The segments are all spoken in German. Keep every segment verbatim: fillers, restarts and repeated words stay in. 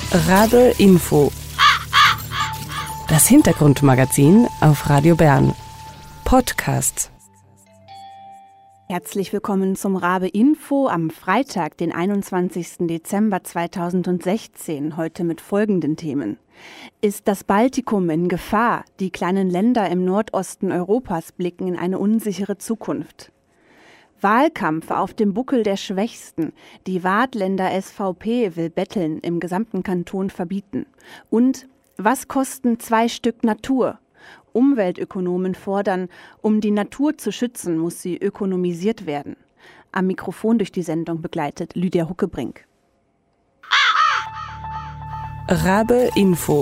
Rabe Info. Das Hintergrundmagazin auf Radio Bern. Podcast. Herzlich willkommen zum Rabe Info am Freitag, den einundzwanzigsten Dezember zweitausendsechzehn, heute mit folgenden Themen. Ist das Baltikum in Gefahr? Die kleinen Länder im Nordosten Europas blicken in eine unsichere Zukunft. Wahlkampf auf dem Buckel der Schwächsten. Die Waadtländer S V P will Betteln im gesamten Kanton verbieten. Und was kosten zwei Stück Natur? Umweltökonomen fordern, um die Natur zu schützen, muss sie ökonomisiert werden. Am Mikrofon durch die Sendung begleitet Lydia Huckebrink. Rabe Info.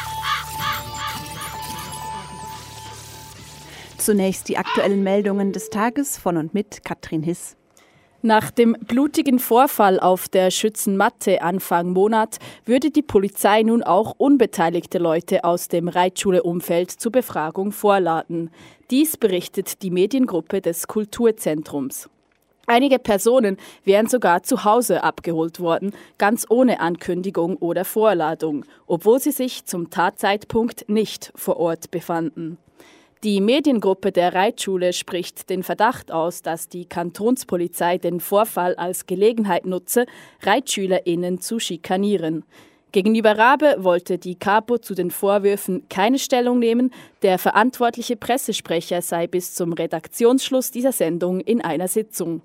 Zunächst die aktuellen Meldungen des Tages von und mit Katrin Hiss. Nach dem blutigen Vorfall auf der Schützenmatte Anfang Monat würde die Polizei nun auch unbeteiligte Leute aus dem Reitschule-Umfeld zur Befragung vorladen. Dies berichtet die Mediengruppe des Kulturzentrums. Einige Personen wären sogar zu Hause abgeholt worden, ganz ohne Ankündigung oder Vorladung, obwohl sie sich zum Tatzeitpunkt nicht vor Ort befanden. Die Mediengruppe der Reitschule spricht den Verdacht aus, dass die Kantonspolizei den Vorfall als Gelegenheit nutze, ReitschülerInnen zu schikanieren. Gegenüber Rabe wollte die Kapo zu den Vorwürfen keine Stellung nehmen. Der verantwortliche Pressesprecher sei bis zum Redaktionsschluss dieser Sendung in einer Sitzung.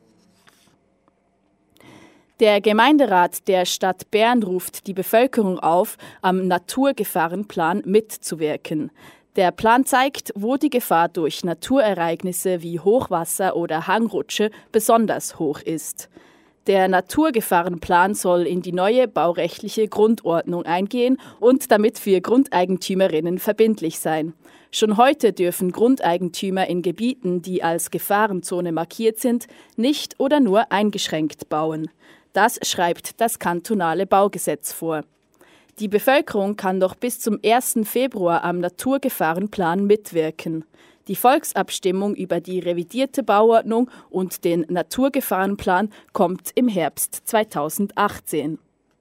Der Gemeinderat der Stadt Bern ruft die Bevölkerung auf, am Naturgefahrenplan mitzuwirken. Der Plan zeigt, wo die Gefahr durch Naturereignisse wie Hochwasser oder Hangrutsche besonders hoch ist. Der Naturgefahrenplan soll in die neue baurechtliche Grundordnung eingehen und damit für Grundeigentümerinnen verbindlich sein. Schon heute dürfen Grundeigentümer in Gebieten, die als Gefahrenzone markiert sind, nicht oder nur eingeschränkt bauen. Das schreibt das kantonale Baugesetz vor. Die Bevölkerung kann noch bis zum ersten Februar am Naturgefahrenplan mitwirken. Die Volksabstimmung über die revidierte Bauordnung und den Naturgefahrenplan kommt im Herbst zweitausendachtzehn.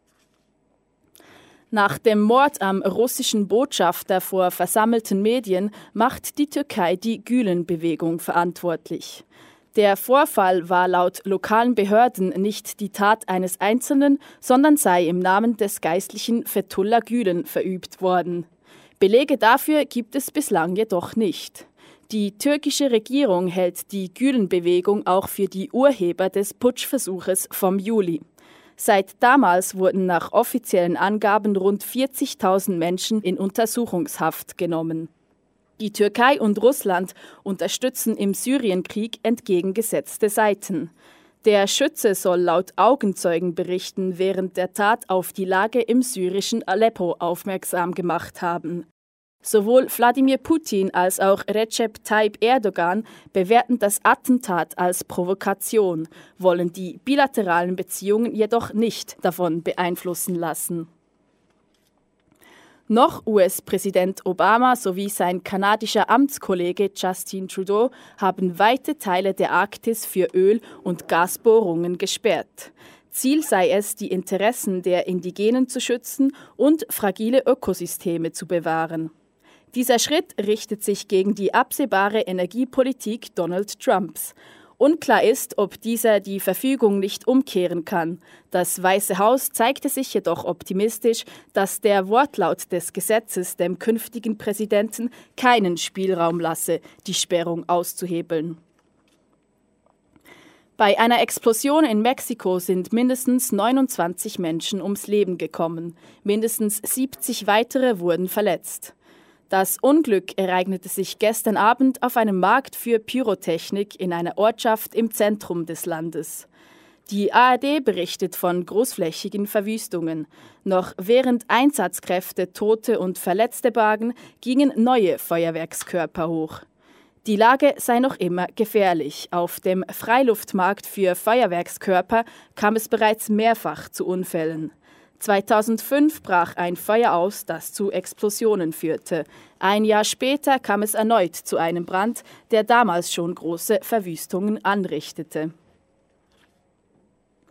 Nach dem Mord am russischen Botschafter vor versammelten Medien macht die Türkei die Gülen-Bewegung verantwortlich. Der Vorfall war laut lokalen Behörden nicht die Tat eines Einzelnen, sondern sei im Namen des geistlichen Fethullah Gülen verübt worden. Belege dafür gibt es bislang jedoch nicht. Die türkische Regierung hält die Gülen-Bewegung auch für die Urheber des Putschversuches vom Juli. Seit damals wurden nach offiziellen Angaben rund vierzigtausend Menschen in Untersuchungshaft genommen. Die Türkei und Russland unterstützen im Syrienkrieg entgegengesetzte Seiten. Der Schütze soll laut Augenzeugenberichten während der Tat auf die Lage im syrischen Aleppo aufmerksam gemacht haben. Sowohl Wladimir Putin als auch Recep Tayyip Erdogan bewerten das Attentat als Provokation, wollen die bilateralen Beziehungen jedoch nicht davon beeinflussen lassen. Noch U S-Präsident Obama sowie sein kanadischer Amtskollege Justin Trudeau haben weite Teile der Arktis für Öl- und Gasbohrungen gesperrt. Ziel sei es, die Interessen der Indigenen zu schützen und fragile Ökosysteme zu bewahren. Dieser Schritt richtet sich gegen die absehbare Energiepolitik Donald Trumps. Unklar ist, ob dieser die Verfügung nicht umkehren kann. Das Weiße Haus zeigte sich jedoch optimistisch, dass der Wortlaut des Gesetzes dem künftigen Präsidenten keinen Spielraum lasse, die Sperrung auszuhebeln. Bei einer Explosion in Mexiko sind mindestens neunundzwanzig Menschen ums Leben gekommen. Mindestens siebzig weitere wurden verletzt. Das Unglück ereignete sich gestern Abend auf einem Markt für Pyrotechnik in einer Ortschaft im Zentrum des Landes. Die A R D berichtet von großflächigen Verwüstungen. Noch während Einsatzkräfte Tote und Verletzte bargen, gingen neue Feuerwerkskörper hoch. Die Lage sei noch immer gefährlich. Auf dem Freiluftmarkt für Feuerwerkskörper kam es bereits mehrfach zu Unfällen. zweitausendfünf brach ein Feuer aus, das zu Explosionen führte. Ein Jahr später kam es erneut zu einem Brand, der damals schon große Verwüstungen anrichtete.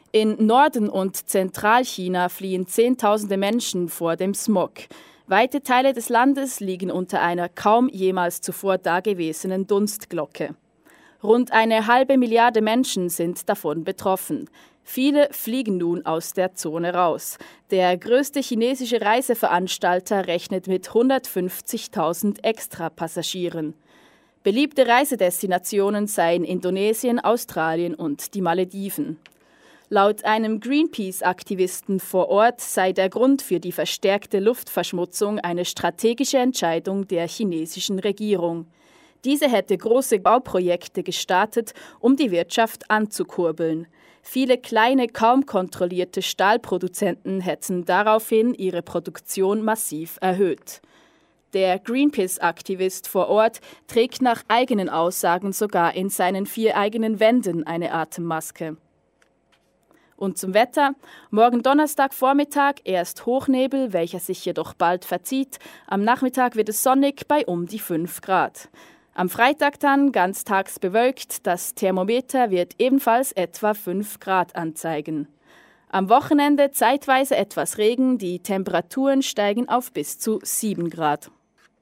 In Norden- und Zentralchina fliehen Zehntausende Menschen vor dem Smog. Weite Teile des Landes liegen unter einer kaum jemals zuvor dagewesenen Dunstglocke. Rund eine halbe Milliarde Menschen sind davon betroffen. Viele fliegen nun aus der Zone raus. Der größte chinesische Reiseveranstalter rechnet mit hundertfünfzigtausend Extrapassagieren. Beliebte Reisedestinationen seien Indonesien, Australien und die Malediven. Laut einem Greenpeace-Aktivisten vor Ort sei der Grund für die verstärkte Luftverschmutzung eine strategische Entscheidung der chinesischen Regierung. Diese hätte große Bauprojekte gestartet, um die Wirtschaft anzukurbeln. Viele kleine, kaum kontrollierte Stahlproduzenten hätten daraufhin ihre Produktion massiv erhöht. Der Greenpeace-Aktivist vor Ort trägt nach eigenen Aussagen sogar in seinen vier eigenen Wänden eine Atemmaske. Und zum Wetter. Morgen Donnerstagvormittag erst Hochnebel, welcher sich jedoch bald verzieht. Am Nachmittag wird es sonnig bei um die fünf Grad. Am Freitag dann ganztags bewölkt. Das Thermometer wird ebenfalls etwa fünf Grad anzeigen. Am Wochenende zeitweise etwas Regen. Die Temperaturen steigen auf bis zu sieben Grad.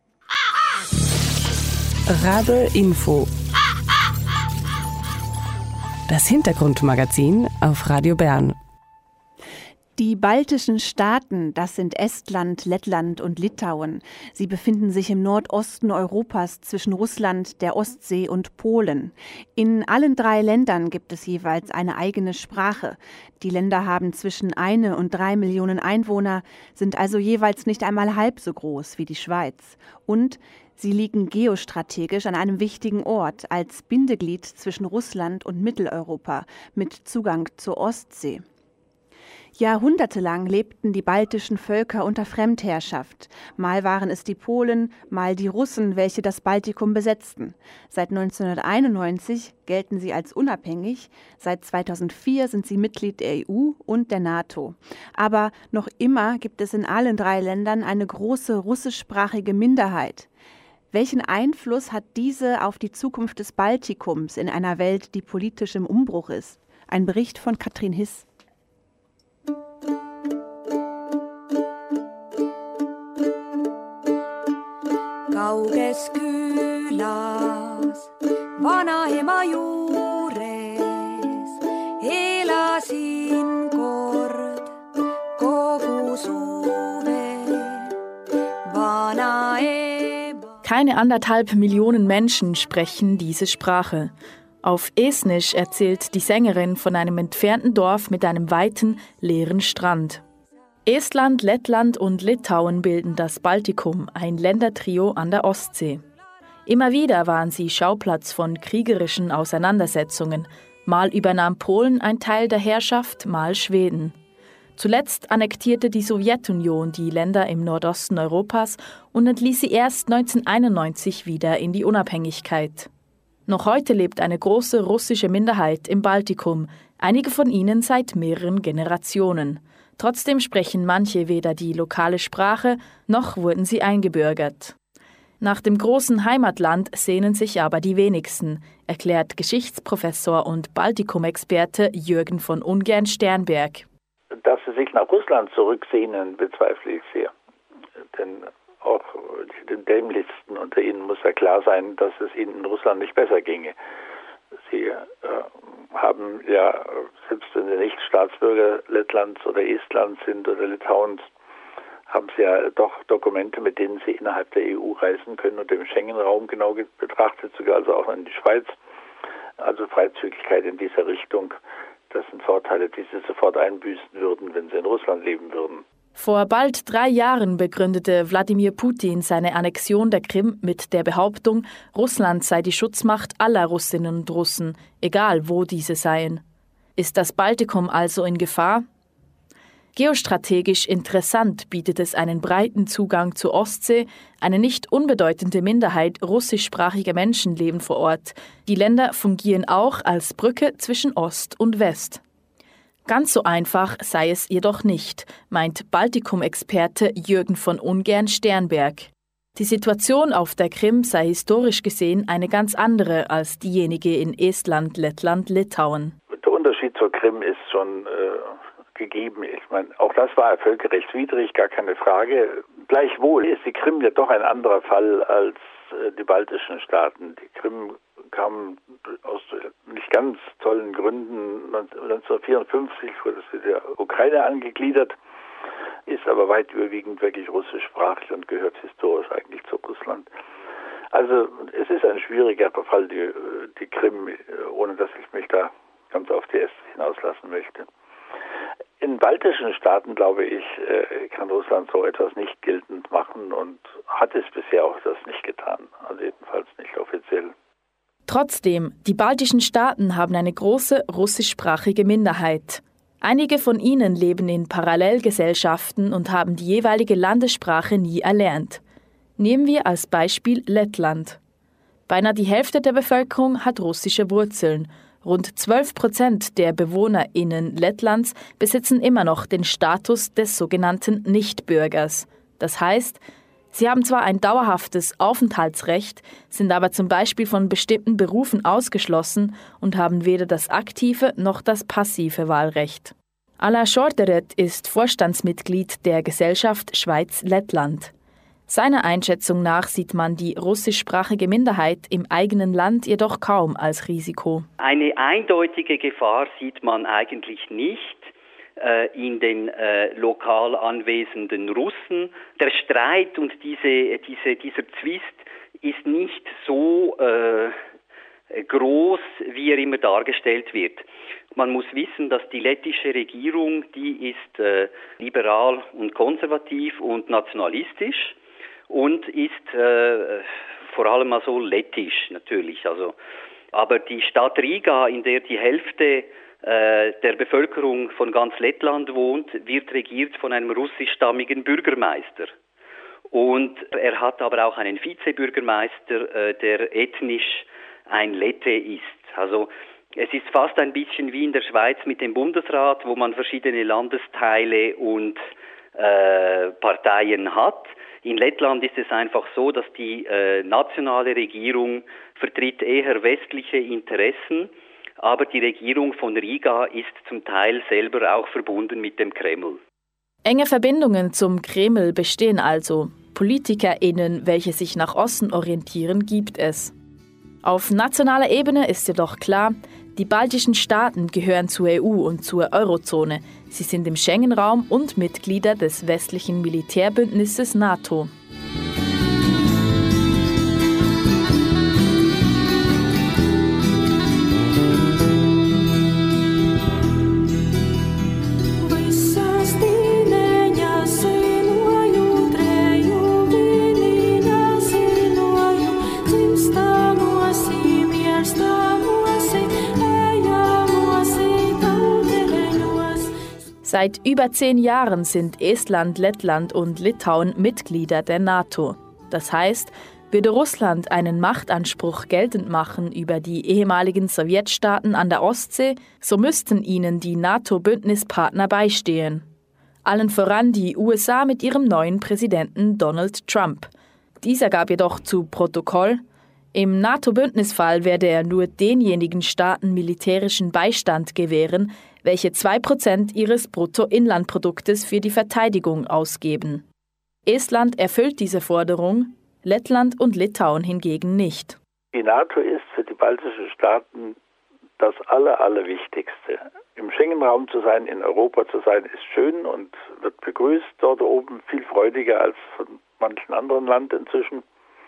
Rabe Info. Das Hintergrundmagazin auf Radio Bern. Die baltischen Staaten, das sind Estland, Lettland und Litauen. Sie befinden sich im Nordosten Europas zwischen Russland, der Ostsee und Polen. In allen drei Ländern gibt es jeweils eine eigene Sprache. Die Länder haben zwischen eine und drei Millionen Einwohner, sind also jeweils nicht einmal halb so groß wie die Schweiz. Und sie liegen geostrategisch an einem wichtigen Ort als Bindeglied zwischen Russland und Mitteleuropa mit Zugang zur Ostsee. Jahrhundertelang lebten die baltischen Völker unter Fremdherrschaft. Mal waren es die Polen, mal die Russen, welche das Baltikum besetzten. Seit neunzehnhunderteinundneunzig gelten sie als unabhängig. Seit zweitausendvier sind sie Mitglied der E U und der NATO. Aber noch immer gibt es in allen drei Ländern eine große russischsprachige Minderheit. Welchen Einfluss hat diese auf die Zukunft des Baltikums in einer Welt, die politisch im Umbruch ist? Ein Bericht von Katrin Hiss. Kauges külas, vanaema juures, elasin kord kogu suve, vanaema. Keine anderthalb Millionen Menschen sprechen diese Sprache. Auf Estnisch erzählt die Sängerin von einem entfernten Dorf mit einem weiten, leeren Strand. Estland, Lettland und Litauen bilden das Baltikum, ein Ländertrio an der Ostsee. Immer wieder waren sie Schauplatz von kriegerischen Auseinandersetzungen. Mal übernahm Polen ein Teil der Herrschaft, mal Schweden. Zuletzt annektierte die Sowjetunion die Länder im Nordosten Europas und entließ sie erst neunzehnhunderteinundneunzig wieder in die Unabhängigkeit. Noch heute lebt eine große russische Minderheit im Baltikum, einige von ihnen seit mehreren Generationen. Trotzdem sprechen manche weder die lokale Sprache, noch wurden sie eingebürgert. Nach dem großen Heimatland sehnen sich aber die wenigsten, erklärt Geschichtsprofessor und Baltikum-Experte Jürgen von Ungern-Sternberg. Dass sie sich nach Russland zurücksehnen, bezweifle ich sehr. Denn auch den Dämlichsten unter ihnen muss ja klar sein, dass es ihnen in Russland nicht besser ginge. Sie äh, haben ja, selbst wenn sie nicht Staatsbürger Lettlands oder Estlands sind oder Litauens, haben sie ja doch Dokumente, mit denen sie innerhalb der E U reisen können und im Schengen-Raum genau betrachtet, sogar also auch in die Schweiz. Also Freizügigkeit in dieser Richtung, das sind Vorteile, die sie sofort einbüßen würden, wenn sie in Russland leben würden. Vor bald drei Jahren begründete Wladimir Putin seine Annexion der Krim mit der Behauptung, Russland sei die Schutzmacht aller Russinnen und Russen, egal wo diese seien. Ist das Baltikum also in Gefahr? Geostrategisch interessant bietet es einen breiten Zugang zur Ostsee, eine nicht unbedeutende Minderheit russischsprachiger Menschen leben vor Ort. Die Länder fungieren auch als Brücke zwischen Ost und West. Ganz so einfach sei es jedoch nicht, meint Baltikum-Experte Jürgen von Ungern-Sternberg. Die Situation auf der Krim sei historisch gesehen eine ganz andere als diejenige in Estland, Lettland, Litauen. Der Unterschied zur Krim ist schon äh, gegeben. Ich meine, auch das war völkerrechtswidrig, gar keine Frage. Gleichwohl ist die Krim ja doch ein anderer Fall als äh, die baltischen Staaten. Die Krim kam aus nicht ganz tollen Gründen neunzehnhundertvierundfünfzig, wurde es der Ukraine angegliedert, ist aber weit überwiegend wirklich russischsprachig und gehört historisch eigentlich zu Russland. Also es ist ein schwieriger Fall, die, die Krim, ohne dass ich mich da ganz auf die Äste hinauslassen möchte. In baltischen Staaten, glaube ich, kann Russland so etwas nicht geltend machen und hat es bisher auch das nicht getan, also jedenfalls nicht offiziell. Trotzdem, die baltischen Staaten haben eine große russischsprachige Minderheit. Einige von ihnen leben in Parallelgesellschaften und haben die jeweilige Landessprache nie erlernt. Nehmen wir als Beispiel Lettland. Beinahe die Hälfte der Bevölkerung hat russische Wurzeln. Rund zwölf Prozent der BewohnerInnen Lettlands besitzen immer noch den Status des sogenannten Nichtbürgers. Das heißt, sie haben zwar ein dauerhaftes Aufenthaltsrecht, sind aber zum Beispiel von bestimmten Berufen ausgeschlossen und haben weder das aktive noch das passive Wahlrecht. Ala Shorteret ist Vorstandsmitglied der Gesellschaft Schweiz-Lettland. Seiner Einschätzung nach sieht man die russischsprachige Minderheit im eigenen Land jedoch kaum als Risiko. Eine eindeutige Gefahr sieht man eigentlich nicht in den äh, lokal anwesenden Russen. Der Streit und diese, diese, dieser Zwist ist nicht so äh, groß, wie er immer dargestellt wird. Man muss wissen, dass die lettische Regierung, die ist äh, liberal und konservativ und nationalistisch und ist äh, vor allem also lettisch natürlich. Also, aber die Stadt Riga, in der die Hälfte der Bevölkerung von ganz Lettland wohnt, wird regiert von einem russischstammigen Bürgermeister. Und er hat aber auch einen Vizebürgermeister, der ethnisch ein Lette ist. Also es ist fast ein bisschen wie in der Schweiz mit dem Bundesrat, wo man verschiedene Landesteile und äh, Parteien hat. In Lettland ist es einfach so, dass die äh, nationale Regierung vertritt eher westliche Interessen, aber die Regierung von Riga ist zum Teil selber auch verbunden mit dem Kreml. Enge Verbindungen zum Kreml bestehen also. PolitikerInnen, welche sich nach Osten orientieren, gibt es. Auf nationaler Ebene ist jedoch klar, die baltischen Staaten gehören zur E U und zur Eurozone. Sie sind im Schengen-Raum und Mitglieder des westlichen Militärbündnisses NATO. Seit über zehn Jahren sind Estland, Lettland und Litauen Mitglieder der NATO. Das heißt, würde Russland einen Machtanspruch geltend machen über die ehemaligen Sowjetstaaten an der Ostsee, so müssten ihnen die NATO-Bündnispartner beistehen. Allen voran die U S A mit ihrem neuen Präsidenten Donald Trump. Dieser gab jedoch zu Protokoll, im NATO-Bündnisfall werde er nur denjenigen Staaten militärischen Beistand gewähren, welche zwei Prozent ihres Bruttoinlandproduktes für die Verteidigung ausgeben. Estland erfüllt diese Forderung, Lettland und Litauen hingegen nicht. Die NATO ist für die baltischen Staaten das Aller, Allerwichtigste. Im Schengen-Raum zu sein, in Europa zu sein, ist schön und wird begrüßt dort oben, viel freudiger als von manchen anderen Land inzwischen.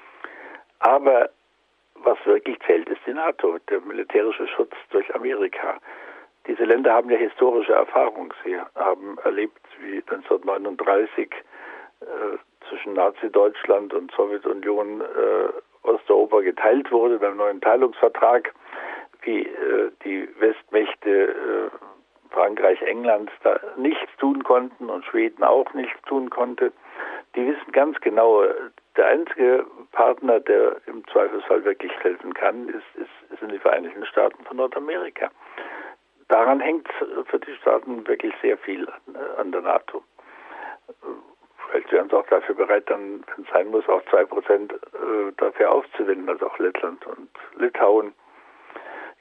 Aber was wirklich zählt, ist die NATO, der militärische Schutz durch Amerika. Diese Länder haben ja historische Erfahrung. Sie haben erlebt, wie neunzehnhundertneununddreißig äh, zwischen Nazi-Deutschland und Sowjetunion äh, Osteuropa geteilt wurde beim neuen Teilungsvertrag, wie äh, die Westmächte äh, Frankreich, England da nichts tun konnten und Schweden auch nichts tun konnte. Die wissen ganz genau, der einzige Partner, der im Zweifelsfall wirklich helfen kann, ist, ist, sind die Vereinigten Staaten von Nordamerika. Daran hängt für die Staaten wirklich sehr viel an, an der NATO. Vielleicht wären sie auch dafür bereit, dann, wenn es sein muss, auch zwei Prozent dafür aufzuwenden, also auch Lettland und Litauen. Ich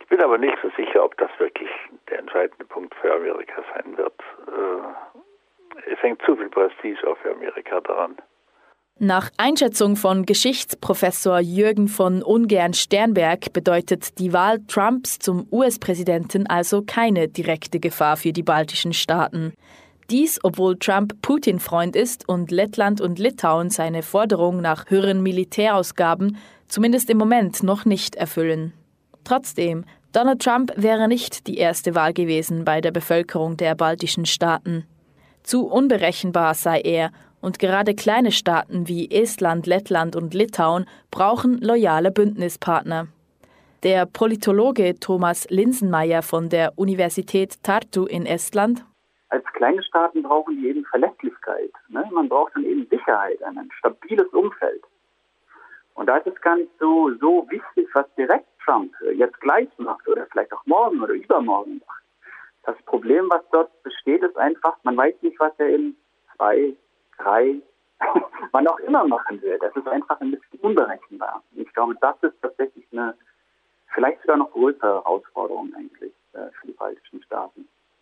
bin aber nicht so sicher, ob das wirklich der entscheidende Punkt für Amerika sein wird. Es hängt zu viel Prestige auch für Amerika daran. Nach Einschätzung von Geschichtsprofessor Jürgen von Ungern-Sternberg bedeutet die Wahl Trumps zum U S-Präsidenten also keine direkte Gefahr für die baltischen Staaten. Dies, obwohl Trump Putin-Freund ist und Lettland und Litauen seine Forderung nach höheren Militärausgaben zumindest im Moment noch nicht erfüllen. Trotzdem, Donald Trump wäre nicht die erste Wahl gewesen bei der Bevölkerung der baltischen Staaten. Zu unberechenbar sei er, und gerade kleine Staaten wie Estland, Lettland und Litauen brauchen loyale Bündnispartner. Der Politologe Thomas Linsenmeier von der Universität Tartu in Estland: Als kleine Staaten brauchen die eben Verlässlichkeit. Ne? Man braucht dann eben Sicherheit, ein stabiles Umfeld. Und da ist es gar nicht so, so wichtig, was direkt Trump jetzt gleich macht oder vielleicht auch morgen oder übermorgen macht. Das Problem, was dort besteht, ist einfach, man weiß nicht, was er in zwei, drei, wann auch immer machen wird. Das ist einfach ein bisschen unberechenbar. Ich glaube, das ist tatsächlich eine vielleicht sogar noch größere Herausforderung eigentlich äh, für die baltischen Staaten.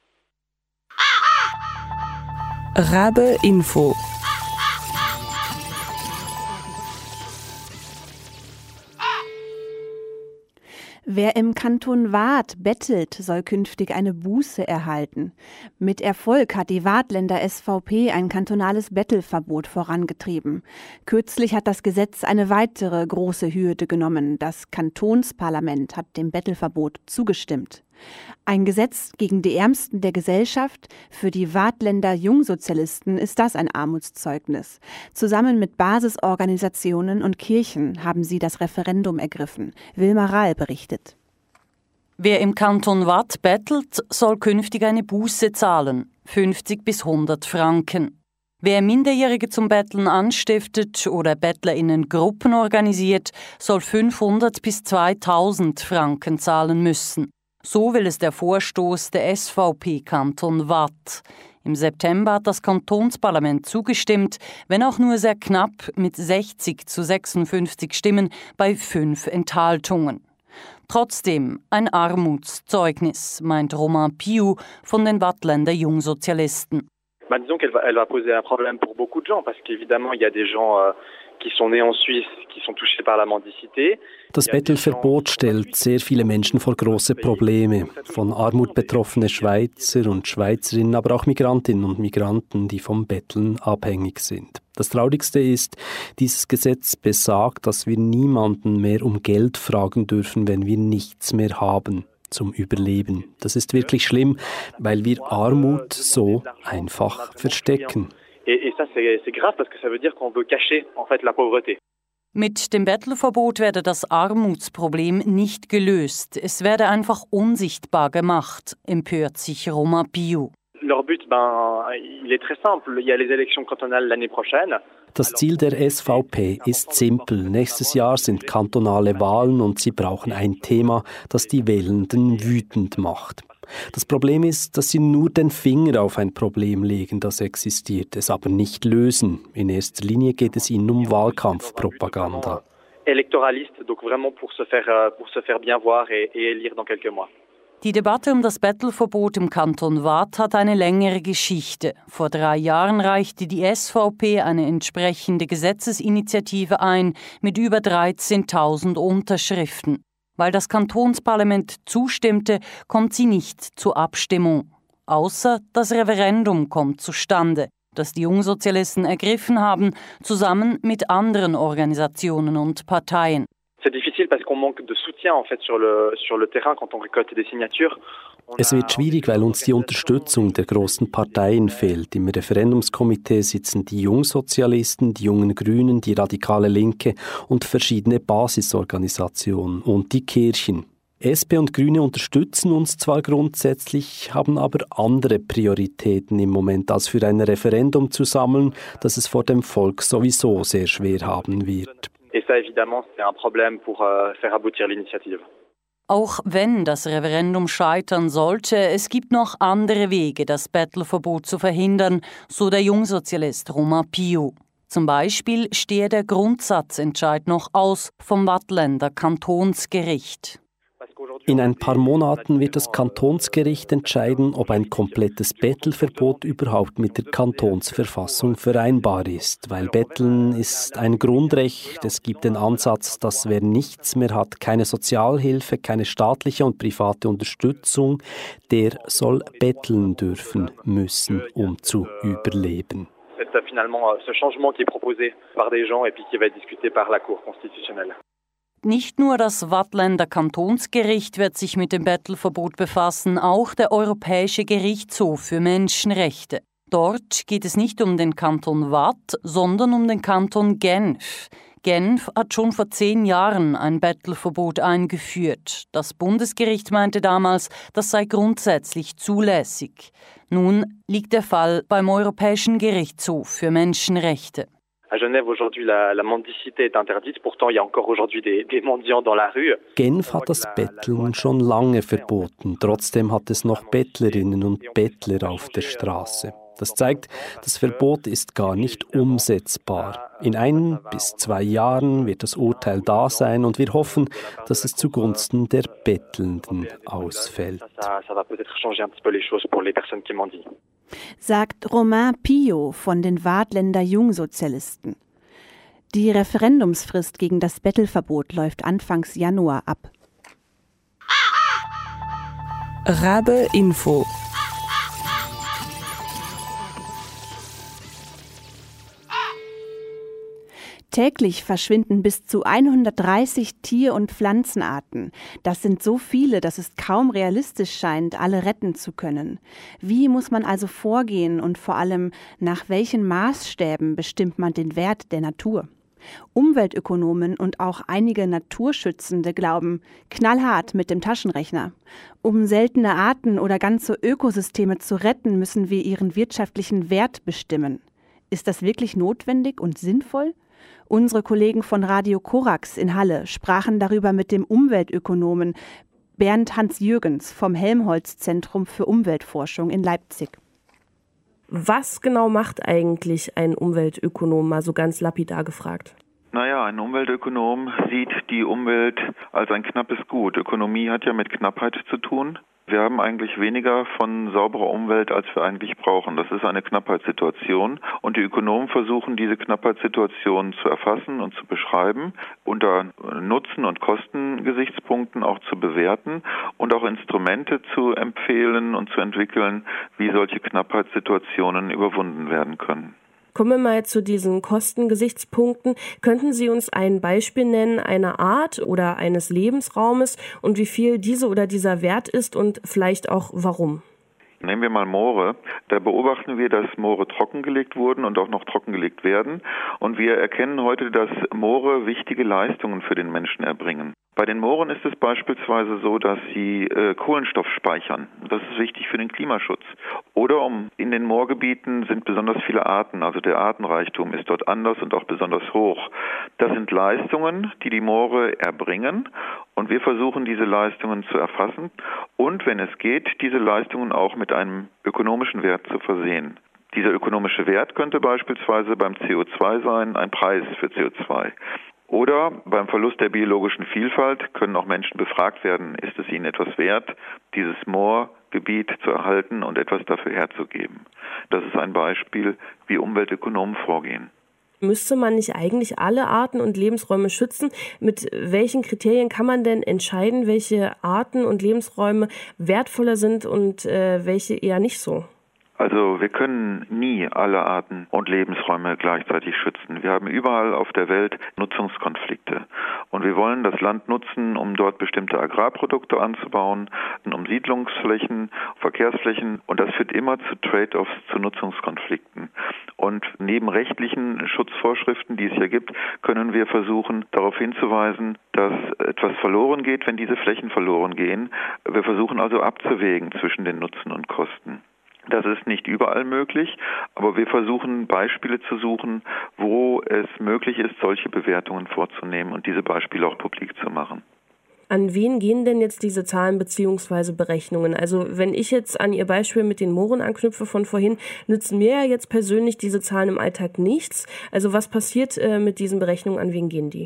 Rabe Info. Wer im Kanton Waadt bettelt, soll künftig eine Buße erhalten. Mit Erfolg hat die Waadtländer S V P ein kantonales Bettelverbot vorangetrieben. Kürzlich hat das Gesetz eine weitere große Hürde genommen. Das Kantonsparlament hat dem Bettelverbot zugestimmt. Ein Gesetz gegen die Ärmsten der Gesellschaft. Für die Waadtländer Jungsozialisten ist das ein Armutszeugnis. Zusammen mit Basisorganisationen und Kirchen haben sie das Referendum ergriffen. Wilma Rahl berichtet. Wer im Kanton Waadt bettelt, soll künftig eine Buße zahlen, fünfzig bis hundert Franken. Wer Minderjährige zum Betteln anstiftet oder BettlerInnen-Gruppen organisiert, soll fünfhundert bis zweitausend Franken zahlen müssen. So will es der Vorstoß der S V P Kanton Waadt. Im September hat das Kantonsparlament zugestimmt, wenn auch nur sehr knapp mit sechzig zu sechsundfünfzig Stimmen bei fünf Enthaltungen. Trotzdem ein Armutszeugnis, meint Romain Piou von den Waadtländer Jungsozialisten. Bah, disons qu'elle va, elle va poser un problème pour beaucoup de gens, parce qu'évidemment, il y a des gens euh, qui sont nés en Suisse, qui sont touchés par la mendicité. Das Bettelverbot stellt sehr viele Menschen vor große Probleme. Von Armut betroffene Schweizer und Schweizerinnen, aber auch Migrantinnen und Migranten, die vom Betteln abhängig sind. Das Traurigste ist, dieses Gesetz besagt, dass wir niemanden mehr um Geld fragen dürfen, wenn wir nichts mehr haben zum Überleben. Das ist wirklich schlimm, weil wir Armut so einfach verstecken. Mit dem Bettelverbot werde das Armutsproblem nicht gelöst. Es werde einfach unsichtbar gemacht, empört sich Romain Piou. Das Ziel der S V P ist simpel. Nächstes Jahr sind kantonale Wahlen und sie brauchen ein Thema, das die Wählenden wütend macht. Das Problem ist, dass sie nur den Finger auf ein Problem legen, das existiert, es aber nicht lösen. In erster Linie geht es ihnen um Wahlkampfpropaganda. Die Debatte um das Bettelverbot im Kanton Waadt hat eine längere Geschichte. Vor drei Jahren reichte die S V P eine entsprechende Gesetzesinitiative ein mit über dreizehntausend Unterschriften. Weil das Kantonsparlament zustimmte, kommt sie nicht zur Abstimmung. Außer das Referendum kommt zustande, das die Jungsozialisten ergriffen haben, zusammen mit anderen Organisationen und Parteien. Es wird schwierig, weil uns die Unterstützung der großen Parteien fehlt. Im Referendumskomitee sitzen die Jungsozialisten, die Jungen Grünen, die radikale Linke und verschiedene Basisorganisationen und die Kirchen. S P und Grüne unterstützen uns zwar grundsätzlich, haben aber andere Prioritäten im Moment, als für ein Referendum zu sammeln, das es vor dem Volk sowieso sehr schwer haben wird. Auch wenn das Referendum scheitern sollte, es gibt noch andere Wege, das Bettelverbot zu verhindern, so der Jungsozialist Romain Piou. Zum Beispiel stehe der Grundsatzentscheid noch aus vom Waadtländer Kantonsgericht. In ein paar Monaten wird das Kantonsgericht entscheiden, ob ein komplettes Bettelverbot überhaupt mit der Kantonsverfassung vereinbar ist. Weil Betteln ist ein Grundrecht. Es gibt den Ansatz, dass wer nichts mehr hat, keine Sozialhilfe, keine staatliche und private Unterstützung, der soll betteln dürfen müssen, um zu überleben. C'est finalement ce changement qui est proposé par des gens et puis qui va être discuté par la Cour constitutionnelle. Nicht nur das Waadtländer Kantonsgericht wird sich mit dem Bettelverbot befassen, auch der Europäische Gerichtshof für Menschenrechte. Dort geht es nicht um den Kanton Waadt, sondern um den Kanton Genf. Genf hat schon vor zehn Jahren ein Bettelverbot eingeführt. Das Bundesgericht meinte damals, das sei grundsätzlich zulässig. Nun liegt der Fall beim Europäischen Gerichtshof für Menschenrechte. À Genève aujourd'hui la, la mendicité est interdite, pourtant il y a encore aujourd'hui des, des mendiants dans la rue. Genf hat das Betteln schon lange verboten, trotzdem hat es noch Bettlerinnen und Bettler auf der Straße. Das zeigt, das Verbot ist gar nicht umsetzbar. In ein bis zwei Jahren wird das Urteil da sein und wir hoffen, dass es zugunsten der Bettelnden ausfällt. Sagt Romain Pillot von den Waadtländer Jungsozialisten. Die Referendumsfrist gegen das Bettelverbot läuft Anfangs Januar ab. Rabe Info. Täglich verschwinden bis zu hundertdreißig Tier- und Pflanzenarten. Das sind so viele, dass es kaum realistisch scheint, alle retten zu können. Wie muss man also vorgehen und vor allem, nach welchen Maßstäben bestimmt man den Wert der Natur? Umweltökonomen und auch einige Naturschützende glauben, knallhart mit dem Taschenrechner. Um seltene Arten oder ganze Ökosysteme zu retten, müssen wir ihren wirtschaftlichen Wert bestimmen. Ist das wirklich notwendig und sinnvoll? Unsere Kollegen von Radio Korax in Halle sprachen darüber mit dem Umweltökonomen Bernd Hans-Jürgens vom Helmholtz-Zentrum für Umweltforschung in Leipzig. Was genau macht eigentlich ein Umweltökonom, mal so ganz lapidar gefragt? Naja, ein Umweltökonom sieht die Umwelt als ein knappes Gut. Ökonomie hat ja mit Knappheit zu tun. Wir haben eigentlich weniger von sauberer Umwelt, als wir eigentlich brauchen. Das ist eine Knappheitssituation. Und die Ökonomen versuchen, diese Knappheitssituation zu erfassen und zu beschreiben, unter Nutzen- und Kostengesichtspunkten auch zu bewerten und auch Instrumente zu empfehlen und zu entwickeln, wie solche Knappheitssituationen überwunden werden können. Kommen wir mal zu diesen Kostengesichtspunkten. Könnten Sie uns ein Beispiel nennen einer Art oder eines Lebensraumes und wie viel diese oder dieser Wert ist und vielleicht auch warum? Nehmen wir mal Moore. Da beobachten wir, dass Moore trockengelegt wurden und auch noch trockengelegt werden. Und wir erkennen heute, dass Moore wichtige Leistungen für den Menschen erbringen. Bei den Mooren ist es beispielsweise so, dass sie äh, Kohlenstoff speichern. Das ist wichtig für den Klimaschutz. Oder um, in den Moorgebieten sind besonders viele Arten, also der Artenreichtum ist dort anders und auch besonders hoch. Das sind Leistungen, die die Moore erbringen und wir versuchen, diese Leistungen zu erfassen und, wenn es geht, diese Leistungen auch mit einem ökonomischen Wert zu versehen. Dieser ökonomische Wert könnte beispielsweise beim C O zwei sein, ein Preis für C O zwei. Oder beim Verlust der biologischen Vielfalt können auch Menschen befragt werden, ist es ihnen etwas wert, dieses Moorgebiet zu erhalten und etwas dafür herzugeben. Das ist ein Beispiel, wie Umweltökonomen vorgehen. Müsste man nicht eigentlich alle Arten und Lebensräume schützen? Mit welchen Kriterien kann man denn entscheiden, welche Arten und Lebensräume wertvoller sind und äh, welche eher nicht so? Also wir können nie alle Arten und Lebensräume gleichzeitig schützen. Wir haben überall auf der Welt Nutzungskonflikte. Und wir wollen das Land nutzen, um dort bestimmte Agrarprodukte anzubauen, um Siedlungsflächen, Verkehrsflächen. Und das führt immer zu Trade-offs, zu Nutzungskonflikten. Und neben rechtlichen Schutzvorschriften, die es hier gibt, können wir versuchen, darauf hinzuweisen, dass etwas verloren geht, wenn diese Flächen verloren gehen. Wir versuchen also abzuwägen zwischen den Nutzen und Kosten. Das ist nicht überall möglich, aber wir versuchen Beispiele zu suchen, wo es möglich ist, solche Bewertungen vorzunehmen und diese Beispiele auch publik zu machen. An wen gehen denn jetzt diese Zahlen bzw. Berechnungen? Also wenn ich jetzt an Ihr Beispiel mit den Mooren anknüpfe von vorhin, nützen mir ja jetzt persönlich diese Zahlen im Alltag nichts. Also was passiert äh, mit diesen Berechnungen, an wen gehen die?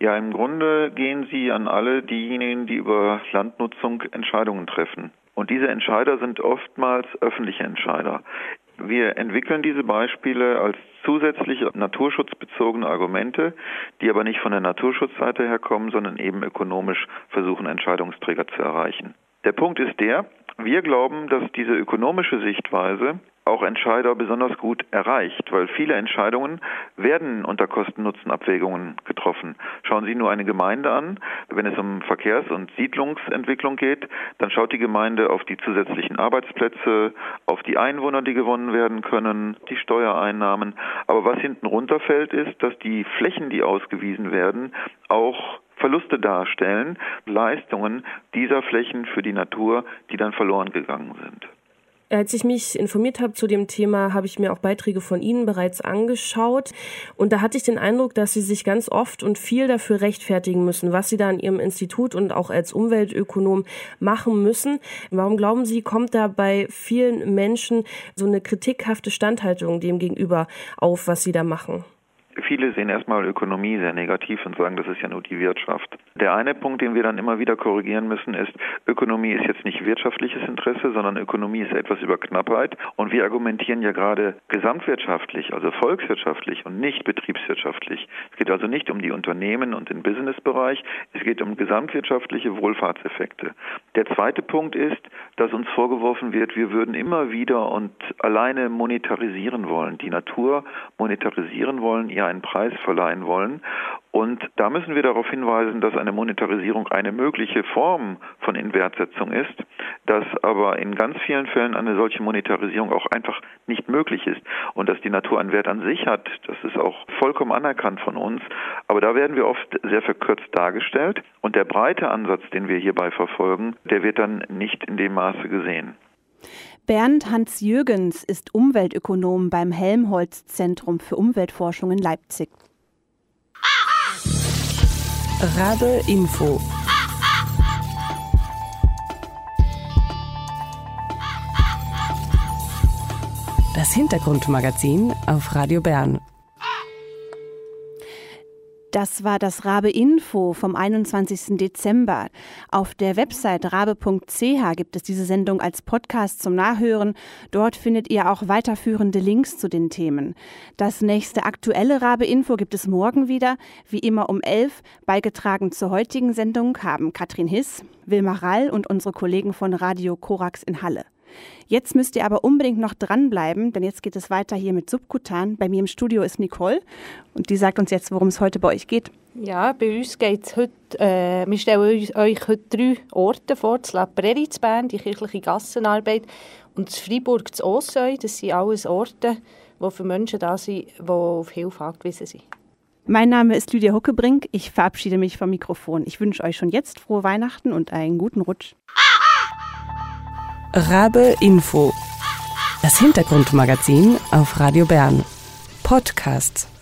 Ja, im Grunde gehen sie an alle diejenigen, die über Landnutzung Entscheidungen treffen. Und diese Entscheider sind oftmals öffentliche Entscheider. Wir entwickeln diese Beispiele als zusätzliche naturschutzbezogene Argumente, die aber nicht von der Naturschutzseite herkommen, sondern eben ökonomisch versuchen, Entscheidungsträger zu erreichen. Der Punkt ist der, wir glauben, dass diese ökonomische Sichtweise auch Entscheider besonders gut erreicht, weil viele Entscheidungen werden unter Kosten-Nutzen-Abwägungen getroffen. Schauen Sie nur eine Gemeinde an, wenn es um Verkehrs- und Siedlungsentwicklung geht, dann schaut die Gemeinde auf die zusätzlichen Arbeitsplätze, auf die Einwohner, die gewonnen werden können, die Steuereinnahmen. Aber was hinten runterfällt, ist, dass die Flächen, die ausgewiesen werden, auch Verluste darstellen, Leistungen dieser Flächen für die Natur, die dann verloren gegangen sind. Als ich mich informiert habe zu dem Thema, habe ich mir auch Beiträge von Ihnen bereits angeschaut. Und da hatte ich den Eindruck, dass Sie sich ganz oft und viel dafür rechtfertigen müssen, was Sie da an Ihrem Institut und auch als Umweltökonom machen müssen. Warum glauben Sie, kommt da bei vielen Menschen so eine kritikhafte Standhaltung dem gegenüber auf, was Sie da machen? Viele sehen erstmal Ökonomie sehr negativ und sagen, das ist ja nur die Wirtschaft. Der eine Punkt, den wir dann immer wieder korrigieren müssen, ist, Ökonomie ist jetzt nicht wirtschaftliches Interesse, sondern Ökonomie ist etwas über Knappheit. Und wir argumentieren ja gerade gesamtwirtschaftlich, also volkswirtschaftlich und nicht betriebswirtschaftlich. Es geht also nicht um die Unternehmen und den Businessbereich, es geht um gesamtwirtschaftliche Wohlfahrtseffekte. Der zweite Punkt ist, dass uns vorgeworfen wird, wir würden immer wieder und alleine monetarisieren wollen, die Natur monetarisieren wollen, ihr einen Preis verleihen wollen. Und da müssen wir darauf hinweisen, dass eine Monetarisierung eine mögliche Form von Inwertsetzung ist, dass aber in ganz vielen Fällen eine solche Monetarisierung auch einfach nicht möglich ist und dass die Natur einen Wert an sich hat. Das ist auch vollkommen anerkannt von uns, aber da werden wir oft sehr verkürzt dargestellt und der breite Ansatz, den wir hierbei verfolgen, der wird dann nicht in dem Maße gesehen. Bernd Hans-Jürgens ist Umweltökonom beim Helmholtz-Zentrum für Umweltforschung in Leipzig. Rabe Info. Das Hintergrundmagazin auf Radio Bern. Das war das Rabe Info vom einundzwanzigsten Dezember. Auf der Website rabe punkt c h gibt es diese Sendung als Podcast zum Nachhören. Dort findet ihr auch weiterführende Links zu den Themen. Das nächste aktuelle Rabe Info gibt es morgen wieder, wie immer um elf. Beigetragen zur heutigen Sendung haben Katrin Hiss, Wilma Rall und unsere Kollegen von Radio Korax in Halle. Jetzt müsst ihr aber unbedingt noch dranbleiben, denn jetzt geht es weiter hier mit Subkutan. Bei mir im Studio ist Nicole und die sagt uns jetzt, worum es heute bei euch geht. Ja, bei uns geht es heute, äh, wir stellen euch, euch heute drei Orte vor, das La Prairie zu Bern, die kirchliche Gassenarbeit, und das Freiburg zu Osseu. Das sind alles Orte, die für Menschen da sind, die auf Hilfe angewiesen sind. Mein Name ist Lydia Huckebrink, ich verabschiede mich vom Mikrofon. Ich wünsche euch schon jetzt frohe Weihnachten und einen guten Rutsch. Rabe Info. Das Hintergrundmagazin auf Radio Bern. Podcast.